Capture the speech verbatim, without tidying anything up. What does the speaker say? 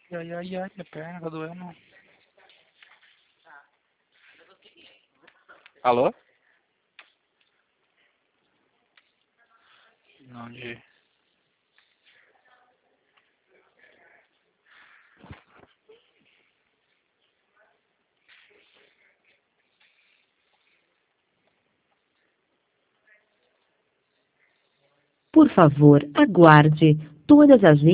Ai, ai, ai, minha perna tá doendo. Alô? Não, de... Por favor, aguarde. Todas as